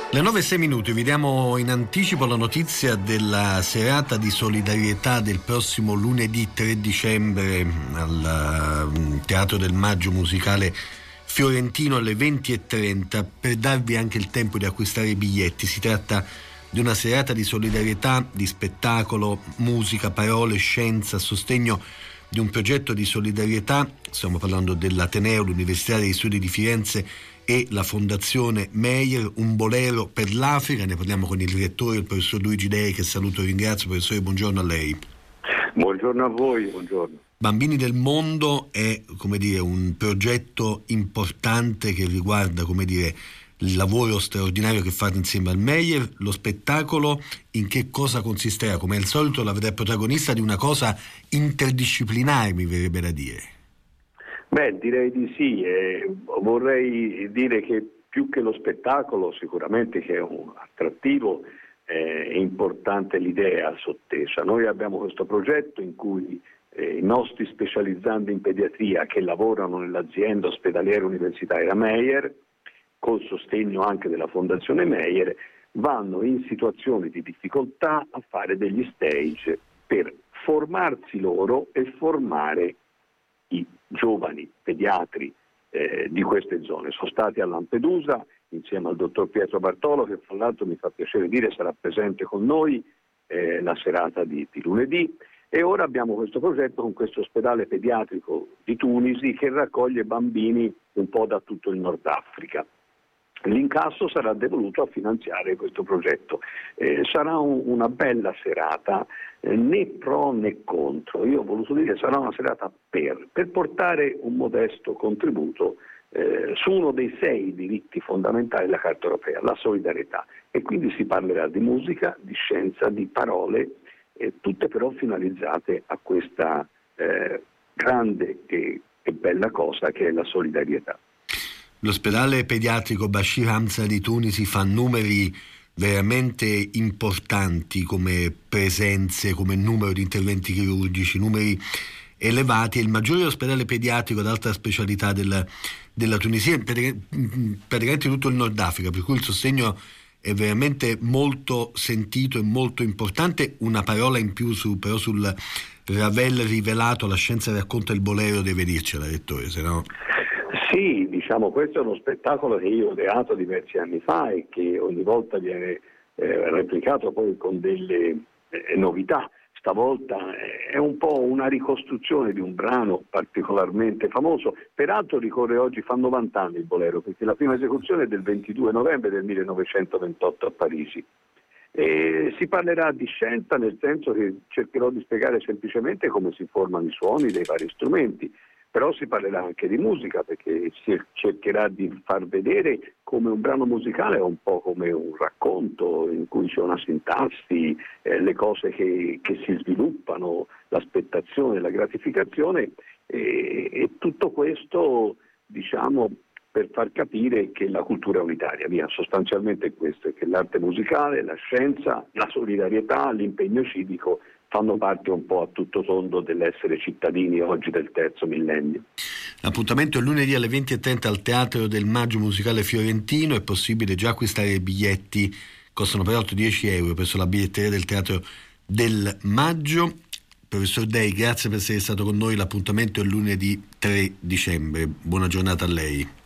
Le 9:06, vi diamo in anticipo la notizia della serata di solidarietà del prossimo lunedì 3 dicembre al Teatro del Maggio Musicale Fiorentino alle 20:30, per darvi anche il tempo di acquistare i biglietti. Si tratta di una serata di solidarietà, di spettacolo, musica, parole, scienza, a sostegno di un progetto di solidarietà. Stiamo parlando dell'Ateneo, l'Università degli Studi di Firenze e la Fondazione Meyer, un bolero per l'Africa. Ne parliamo con il direttore, il professor Luigi Dei, che saluto e ringrazio. Professore, buongiorno a lei. Buongiorno a voi, buongiorno. Bambini del Mondo è, un progetto importante che riguarda, il lavoro straordinario che fate insieme al Meyer. Lo spettacolo in che cosa consisterà? Come al solito la vedrà protagonista di una cosa interdisciplinare, mi verrebbe da dire. Direi di sì. Vorrei dire che più che lo spettacolo, sicuramente che è un attrattivo, è importante l'idea sottesa. Noi abbiamo questo progetto in cui i nostri specializzandi in pediatria che lavorano nell'azienda ospedaliera universitaria Meyer, col sostegno anche della Fondazione Meyer, vanno in situazioni di difficoltà a fare degli stage per formarsi loro e formare i giovani pediatri di queste zone. Sono stati a Lampedusa insieme al dottor Pietro Bartolo, che fra l'altro mi fa piacere dire sarà presente con noi la serata di lunedì, e ora abbiamo questo progetto con questo ospedale pediatrico di Tunisi che raccoglie bambini un po' da tutto il Nord Africa. L'incasso sarà devoluto a finanziare questo progetto. Sarà una bella serata, né pro né contro. Io ho voluto dire che sarà una serata per portare un modesto contributo su uno dei 6 diritti fondamentali della Carta Europea, la solidarietà. E quindi si parlerà di musica, di scienza, di parole, tutte però finalizzate a questa grande e bella cosa che è la solidarietà. L'ospedale pediatrico Bashir Hamza di Tunisi fa numeri veramente importanti come presenze, come numero di interventi chirurgici, numeri elevati. È il maggiore ospedale pediatrico ad alta specialità della Tunisia, praticamente tutto il Nord Africa, per cui il sostegno è veramente molto sentito e molto importante. Una parola in più però sul Ravel rivelato, la scienza racconta il bolero, deve dircela, rettore, se no... Sì, questo è uno spettacolo che io ho ideato diversi anni fa e che ogni volta viene replicato poi con delle novità. Stavolta è un po' una ricostruzione di un brano particolarmente famoso. Peraltro ricorre oggi, fa 90 anni il bolero, perché la prima esecuzione è del 22 novembre del 1928 a Parigi. E si parlerà di scienza, nel senso che cercherò di spiegare semplicemente come si formano i suoni dei vari strumenti. Però si parlerà anche di musica, perché si cercherà di far vedere come un brano musicale è un po' come un racconto in cui c'è una sintassi, le cose che si sviluppano, l'aspettazione, la gratificazione, e tutto questo per far capire che la cultura è unitaria. Sostanzialmente questo è che l'arte musicale, la scienza, la solidarietà, l'impegno civico fanno parte un po' a tutto tondo dell'essere cittadini oggi del terzo millennio. L'appuntamento è lunedì alle 20:30 al Teatro del Maggio Musicale Fiorentino. È possibile già acquistare i biglietti, costano peraltro 10 euro presso la biglietteria del Teatro del Maggio. Professor Dei, grazie per essere stato con noi. L'appuntamento è lunedì 3 dicembre. Buona giornata a lei.